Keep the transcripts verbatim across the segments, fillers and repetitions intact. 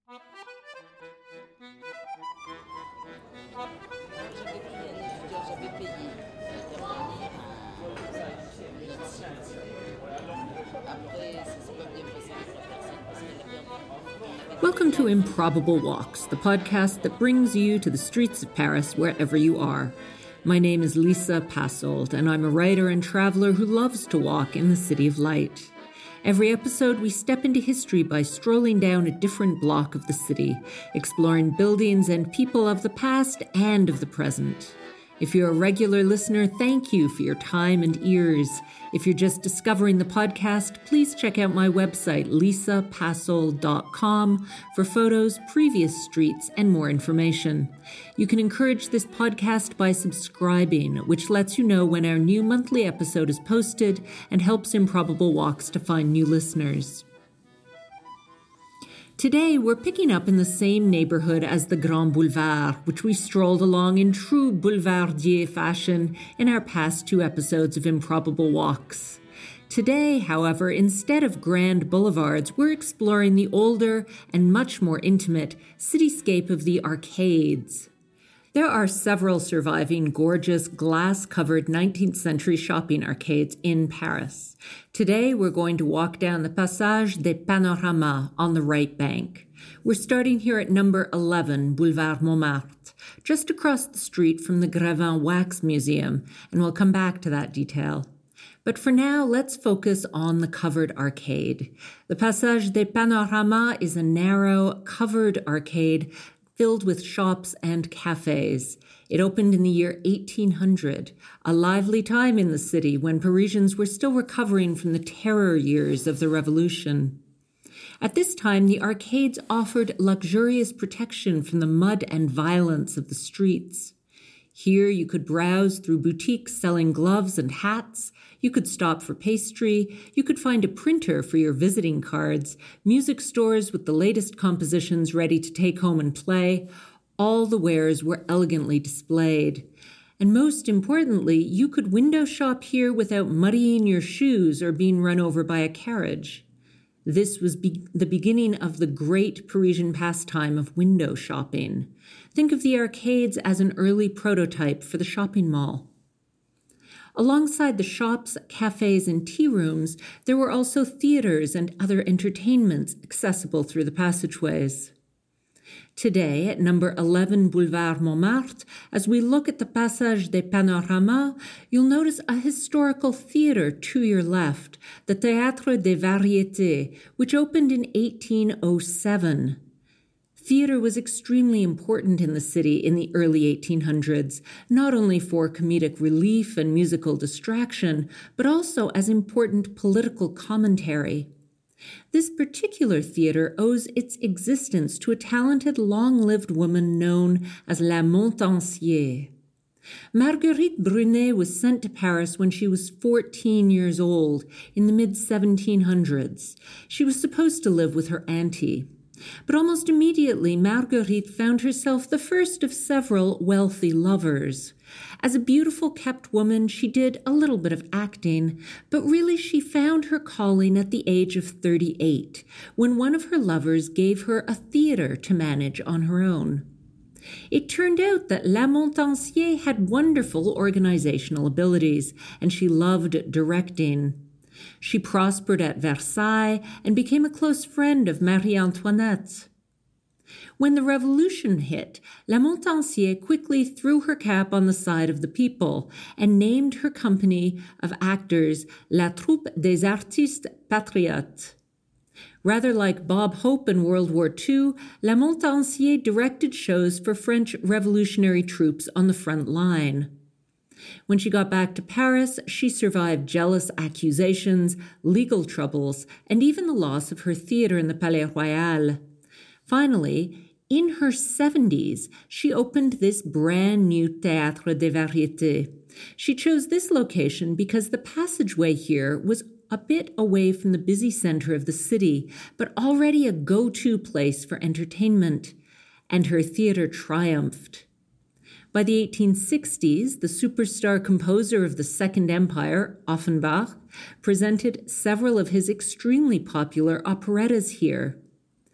Welcome to Improbable Walks, the podcast that brings you to the streets of Paris wherever you are. My name is Lisa Passold, and I'm a writer and traveler who loves to walk in the City of Light. Every episode, we step into history by strolling down a different block of the city, exploring buildings and people of the past and of the present. If you're a regular listener, thank you for your time and ears. If you're just discovering the podcast, please check out my website, lisa passold dot com, for photos, previous streets, and more information. You can encourage this podcast by subscribing, which lets you know when our new monthly episode is posted and helps Improbable Walks to find new listeners. Today, we're picking up in the same neighborhood as the Grand Boulevard, which we strolled along in true boulevardier fashion in our past two episodes of Improbable Walks. Today, however, instead of grand boulevards, we're exploring the older and much more intimate cityscape of the arcades. There are several surviving gorgeous glass-covered nineteenth century shopping arcades in Paris. Today, we're going to walk down the Passage des Panoramas on the right bank. We're starting here at number eleven, Boulevard Montmartre, just across the street from the Grévin Wax Museum, and we'll come back to that detail. But for now, let's focus on the covered arcade. The Passage des Panoramas is a narrow, covered arcade filled with shops and cafes. It opened in the year eighteen hundred, a lively time in the city when Parisians were still recovering from the terror years of the Revolution. At this time, the arcades offered luxurious protection from the mud and violence of the streets. Here you could browse through boutiques selling gloves and hats, you could stop for pastry, you could find a printer for your visiting cards, music stores with the latest compositions ready to take home and play. All the wares were elegantly displayed. And most importantly, you could window shop here without muddying your shoes or being run over by a carriage. This was be- the beginning of the great Parisian pastime of window shopping. Think of the arcades as an early prototype for the shopping mall. Alongside the shops, cafes, and tea rooms, there were also theaters and other entertainments accessible through the passageways. Today, at number eleven Boulevard Montmartre, as we look at the Passage des Panoramas, you'll notice a historical theater to your left, the Théâtre des Variétés, which opened in eighteen oh seven. Theater was extremely important in the city in the early eighteen hundreds, not only for comedic relief and musical distraction, but also as important political commentary. This particular theater owes its existence to a talented, long-lived woman known as La Montansier. Marguerite Brunet was sent to Paris when she was fourteen years old, in the mid seventeen hundreds. She was supposed to live with her auntie. But almost immediately, Marguerite found herself the first of several wealthy lovers. As a beautiful kept woman, she did a little bit of acting, but really she found her calling at the age of thirty-eight, when one of her lovers gave her a theater to manage on her own. It turned out that La Montansier had wonderful organizational abilities, and she loved directing. She prospered at Versailles and became a close friend of Marie Antoinette. When the Revolution hit, La Montansier quickly threw her cap on the side of the people and named her company of actors La Troupe des Artistes Patriotes. Rather like Bob Hope in World War Two, La Montansier directed shows for French revolutionary troops on the front line. When she got back to Paris, she survived jealous accusations, legal troubles, and even the loss of her theater in the Palais Royal. Finally, in her seventies, she opened this brand new Théâtre des Variétés. She chose this location because the passageway here was a bit away from the busy center of the city, but already a go-to place for entertainment. And her theater triumphed. By the eighteen sixties, the superstar composer of the Second Empire, Offenbach, presented several of his extremely popular operettas here.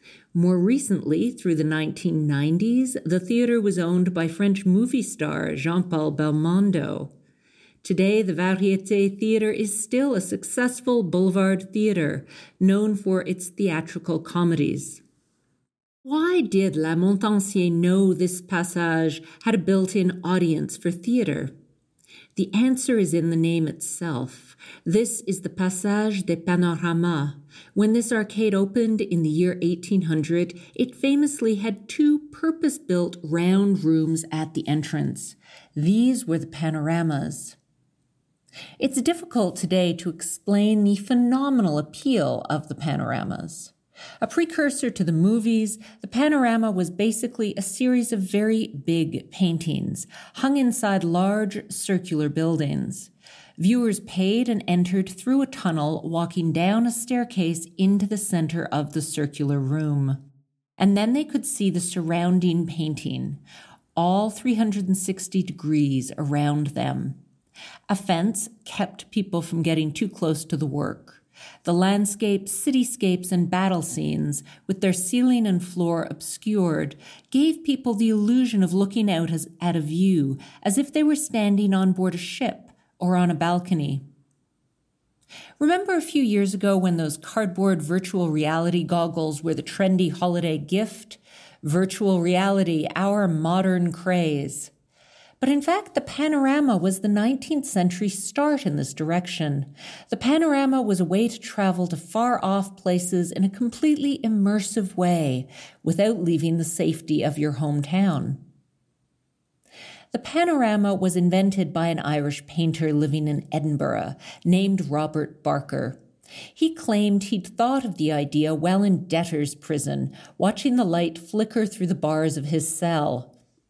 More recently, through the nineteen nineties, the theater was owned by French movie star Jean-Paul Belmondo. Today, the Variété Theatre is still a successful boulevard theatre, known for its theatrical comedies. Why did La Montansier know this passage had a built-in audience for theatre? The answer is in the name itself. This is the Passage des Panoramas. When this arcade opened in the year eighteen hundred, it famously had two purpose-built round rooms at the entrance. These were the panoramas. It's difficult today to explain the phenomenal appeal of the panoramas. A precursor to the movies, the panorama was basically a series of very big paintings, hung inside large circular buildings. Viewers paid and entered through a tunnel, walking down a staircase into the center of the circular room. And then they could see the surrounding painting, all three hundred sixty degrees around them. A fence kept people from getting too close to the work. The landscapes, cityscapes, and battle scenes, with their ceiling and floor obscured, gave people the illusion of looking out as, at a view, as if they were standing on board a ship or on a balcony. Remember a few years ago when those cardboard virtual reality goggles were the trendy holiday gift? Virtual reality, our modern craze. But in fact, the panorama was the nineteenth century start in this direction. The panorama was a way to travel to far-off places in a completely immersive way, without leaving the safety of your hometown. The panorama was invented by an Irish painter living in Edinburgh, named Robert Barker. He claimed he'd thought of the idea while in debtor's prison, watching the light flicker through the bars of his cell.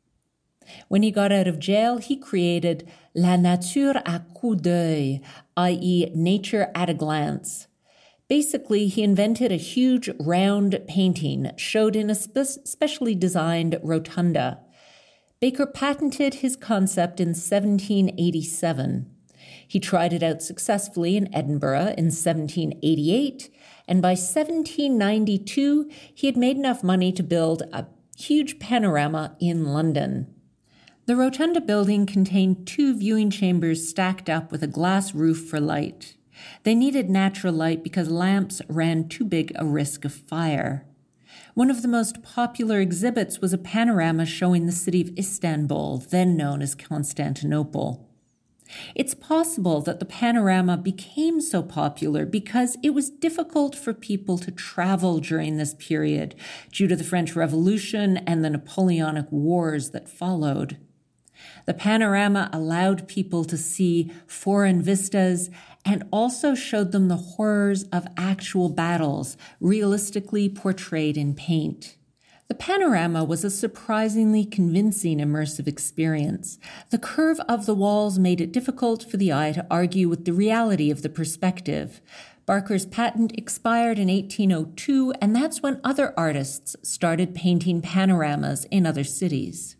When he got out of jail, he created La Nature à coup d'œil, that is, nature at a glance. Basically, he invented a huge round painting showed in a spe- specially designed rotunda. Baker patented his concept in seventeen eighty-seven. He tried it out successfully in Edinburgh in seventeen eighty-eight, and by seventeen ninety-two, he had made enough money to build a huge panorama in London. The rotunda building contained two viewing chambers stacked up with a glass roof for light. They needed natural light because lamps ran too big a risk of fire. One of the most popular exhibits was a panorama showing the city of Istanbul, then known as Constantinople. It's possible that the panorama became so popular because it was difficult for people to travel during this period due to the French Revolution and the Napoleonic Wars that followed. The panorama allowed people to see foreign vistas and also showed them the horrors of actual battles, realistically portrayed in paint. The panorama was a surprisingly convincing immersive experience. The curve of the walls made it difficult for the eye to argue with the reality of the perspective. Barker's patent expired in eighteen oh two, and that's when other artists started painting panoramas in other cities.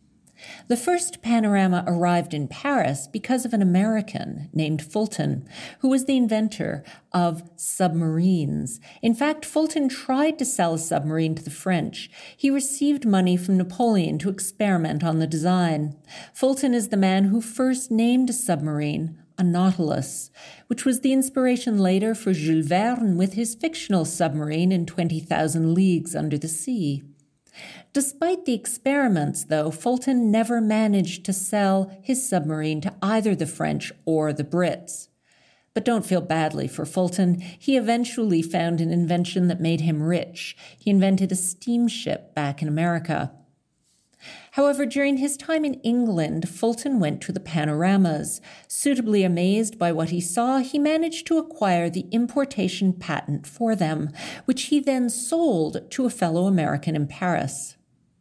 The first panorama arrived in Paris because of an American named Fulton, who was the inventor of submarines. In fact, Fulton tried to sell a submarine to the French. He received money from Napoleon to experiment on the design. Fulton is the man who first named a submarine a Nautilus, which was the inspiration later for Jules Verne with his fictional submarine in twenty thousand Leagues Under the Sea. Despite the experiments, though, Fulton never managed to sell his submarine to either the French or the Brits. But don't feel badly for Fulton. He eventually found an invention that made him rich. He invented a steamship back in America. However, during his time in England, Fulton went to the panoramas. Suitably amazed by what he saw, he managed to acquire the importation patent for them, which he then sold to a fellow American in Paris.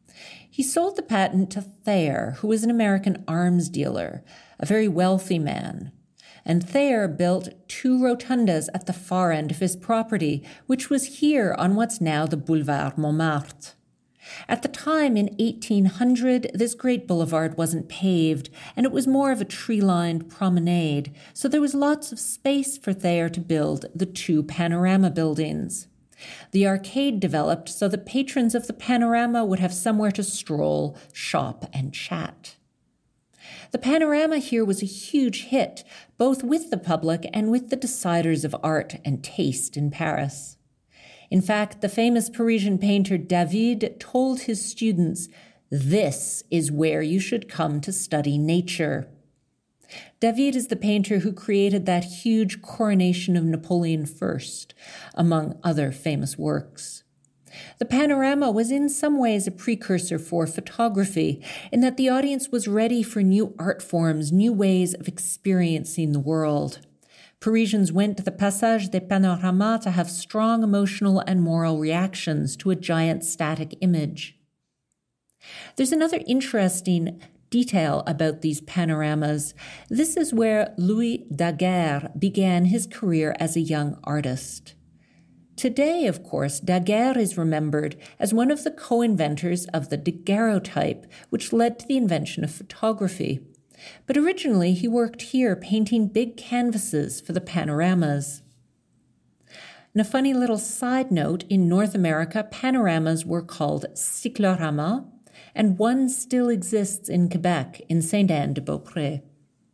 He sold the patent to Thayer, who was an American arms dealer, a very wealthy man. And Thayer built two rotundas at the far end of his property, which was here on what's now the Boulevard Montmartre. At the time, in eighteen hundred, this great boulevard wasn't paved, and it was more of a tree-lined promenade, so there was lots of space for Thayer to build the two panorama buildings. The arcade developed so that patrons of the Panorama would have somewhere to stroll, shop, and chat. The Panorama here was a huge hit, both with the public and with the deciders of art and taste in Paris. In fact, the famous Parisian painter David told his students, "This is where you should come to study nature." David is the painter who created that huge coronation of Napoleon the First, among other famous works. The Panorama was in some ways a precursor for photography, in that the audience was ready for new art forms, new ways of experiencing the world. Parisians went to the Passage des Panoramas to have strong emotional and moral reactions to a giant static image. There's another interesting detail about these panoramas. This is where Louis Daguerre began his career as a young artist. Today, of course, Daguerre is remembered as one of the co-inventors of the daguerreotype, which led to the invention of photography. But originally, he worked here painting big canvases for the panoramas. And a funny little side note, in North America, panoramas were called cyclorama, and one still exists in Quebec, in Sainte-Anne-de-Beaupré.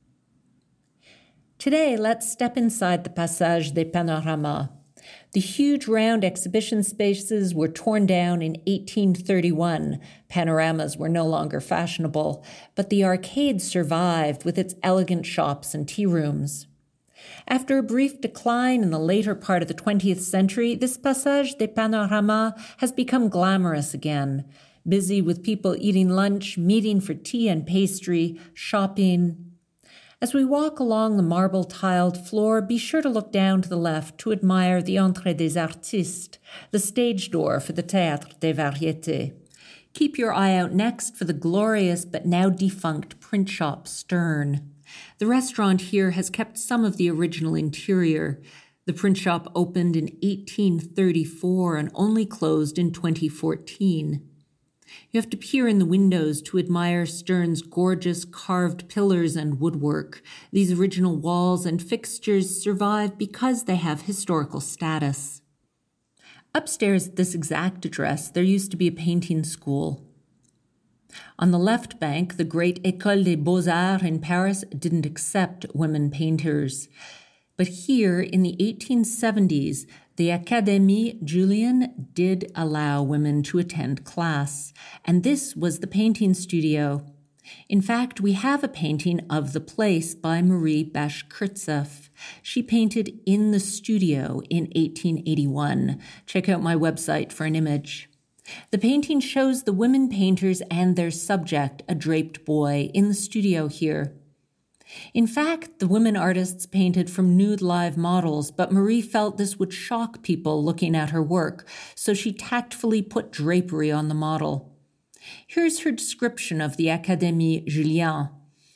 Today, let's step inside the Passage des Panoramas. The huge round exhibition spaces were torn down in eighteen thirty-one. Panoramas were no longer fashionable, but the arcade survived with its elegant shops and tea rooms. After a brief decline in the later part of the twentieth century, this Passage des Panoramas has become glamorous again, busy with people eating lunch, meeting for tea and pastry, shopping. As we walk along the marble-tiled floor, be sure to look down to the left to admire the Entrée des Artistes, the stage door for the Théâtre des Variétés. Keep your eye out next for the glorious but now defunct print shop Stern. The restaurant here has kept some of the original interior. The print shop opened in eighteen thirty-four and only closed in twenty fourteen. You have to peer in the windows to admire Stern's gorgeous carved pillars and woodwork. These original walls and fixtures survive because they have historical status. Upstairs at this exact address, there used to be a painting school. On the left bank, the great École des Beaux-Arts in Paris didn't accept women painters. But here, in the eighteen seventies, the Académie Julian did allow women to attend class, and this was the painting studio. In fact, we have a painting of the place by Marie Bashkirtseff. She painted in the studio in eighteen eighty-one. Check out my website for an image. The painting shows the women painters and their subject, a draped boy, in the studio here. In fact, the women artists painted from nude live models, but Marie felt this would shock people looking at her work, so she tactfully put drapery on the model. Here's her description of the Académie Julian.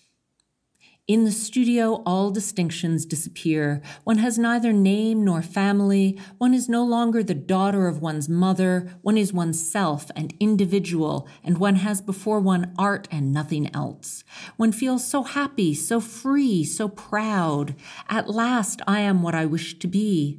In the studio, all distinctions disappear. One has neither name nor family. One is no longer the daughter of one's mother. One is oneself and individual, and one has before one art and nothing else. One feels so happy, so free, so proud. At last, I am what I wish to be.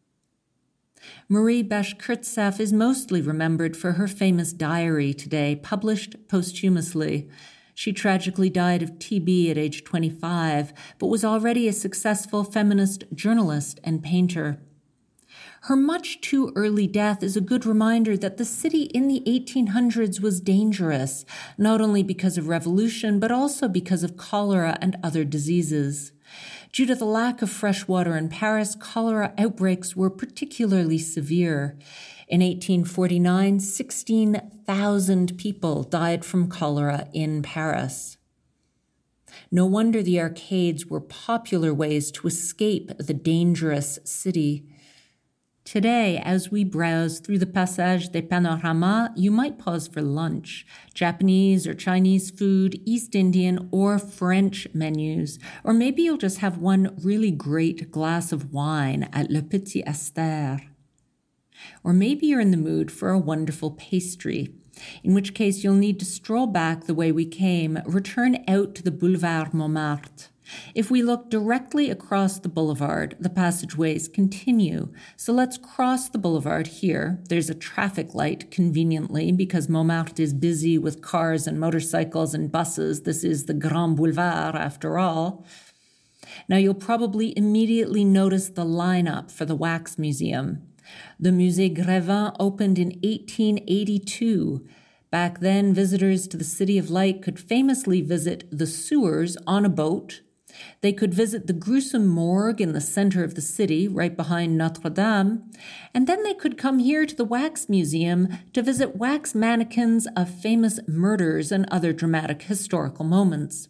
Marie Bashkirtseff is mostly remembered for her famous diary today, published posthumously. She tragically died of T B at age twenty-five, but was already a successful feminist journalist and painter. Her much too early death is a good reminder that the city in the eighteen hundreds was dangerous, not only because of revolution, but also because of cholera and other diseases. Due to the lack of fresh water in Paris, cholera outbreaks were particularly severe. In eighteen forty-nine, sixteen thousand people died from cholera in Paris. No wonder the arcades were popular ways to escape the dangerous city. Today, as we browse through the Passage des Panoramas, you might pause for lunch. Japanese or Chinese food, East Indian or French menus, or maybe you'll just have one really great glass of wine at Le Petit Aster. Or maybe you're in the mood for a wonderful pastry, in which case you'll need to stroll back the way we came, return out to the Boulevard Montmartre. If we look directly across the boulevard, the passageways continue. So let's cross the boulevard here. There's a traffic light, conveniently, because Montmartre is busy with cars and motorcycles and buses. This is the Grand Boulevard, after all. Now, you'll probably immediately notice the lineup for the Wax Museum. The Musée Grévin opened in eighteen eighty-two. Back then, visitors to the City of Light could famously visit the sewers on a boat. They could visit the gruesome morgue in the center of the city, right behind Notre Dame, and then they could come here to the Wax Museum to visit wax mannequins of famous murders and other dramatic historical moments.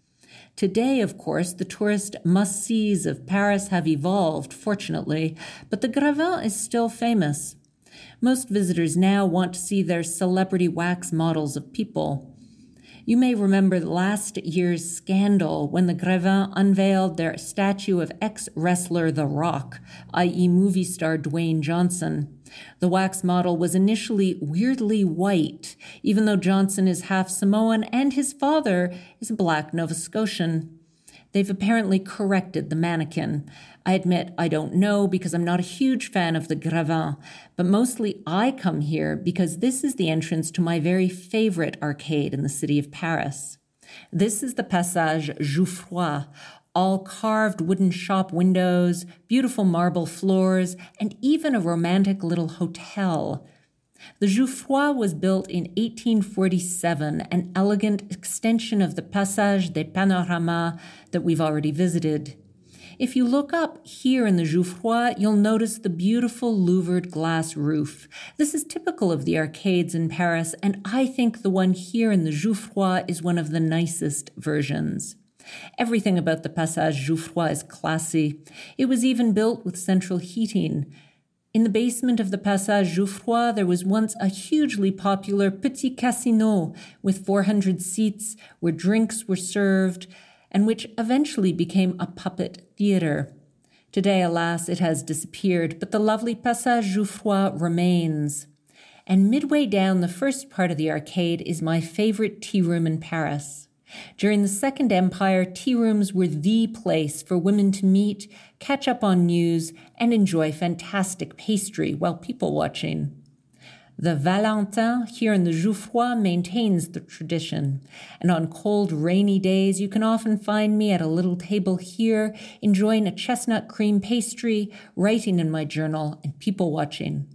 Today, of course, the tourist must-sees of Paris have evolved, fortunately, but the Grévin is still famous. Most visitors now want to see their celebrity wax models of people. You may remember last year's scandal when the Grévin unveiled their statue of ex-wrestler The Rock, that is movie star Dwayne Johnson. The wax model was initially weirdly white, even though Johnson is half Samoan and his father is a black Nova Scotian. They've apparently corrected the mannequin. I admit I don't know because I'm not a huge fan of the Grévin, but mostly I come here because this is the entrance to my very favorite arcade in the city of Paris. This is the Passage Jouffroy, all carved wooden shop windows, beautiful marble floors, and even a romantic little hotel. The Jouffroy was built in eighteen forty-seven, an elegant extension of the Passage des Panoramas that we've already visited. If you look up here in the Jouffroy, you'll notice the beautiful louvered glass roof. This is typical of the arcades in Paris, and I think the one here in the Jouffroy is one of the nicest versions. Everything about the Passage Jouffroy is classy. It was even built with central heating. In the basement of the Passage Jouffroy, there was once a hugely popular Petit Casino with four hundred seats where drinks were served, and which eventually became a puppet theater. Today, alas, it has disappeared, but the lovely Passage Jouffroy remains. And midway down the first part of the arcade is my favorite tea room in Paris. During the Second Empire, tea rooms were the place for women to meet, catch up on news, and enjoy fantastic pastry while people-watching. The Valentin here in the Jouffroy maintains the tradition, and on cold, rainy days you can often find me at a little table here, enjoying a chestnut cream pastry, writing in my journal, and people-watching.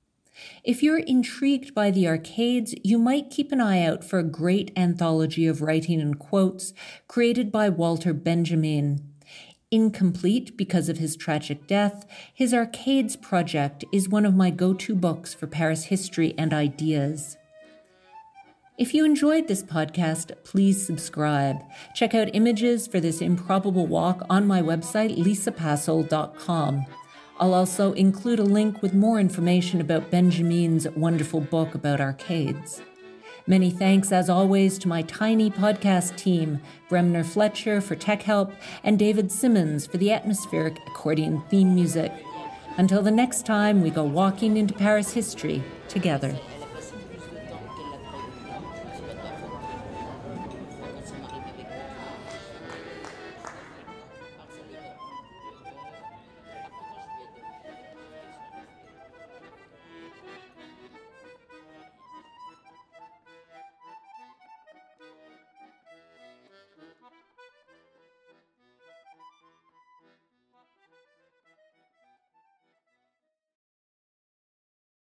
If you're intrigued by the arcades, you might keep an eye out for a great anthology of writing and quotes created by Walter Benjamin. Incomplete because of his tragic death, his Arcades project is one of my go-to books for Paris history and ideas. If you enjoyed this podcast, please subscribe. Check out images for this improbable walk on my website, lisa passel dot com. I'll also include a link with more information about Benjamin's wonderful book about arcades. Many thanks, as always, to my tiny podcast team, Bremner Fletcher for tech help, and David Simmons for the atmospheric accordion theme music. Until the next time we go walking into Paris history together.